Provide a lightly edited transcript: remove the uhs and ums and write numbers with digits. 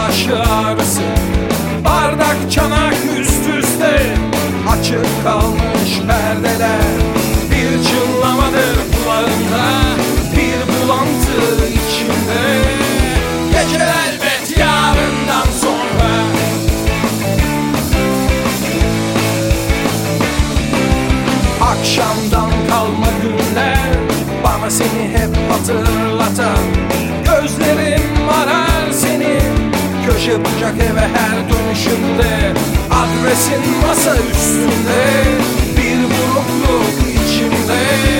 baş ağrısı. Bardak çanak üst üste, açık kalmış perdeler. Bir çınlamadır kulağında, bir bulantı içinde. Geceler elbet yarından sonra. Akşamdan kalma günler bana seni hep hatırlatan. Gözlerim arar seni köşe bucak eve her dönüşümde. Adresin masa üstünde, bir burukluk içimde.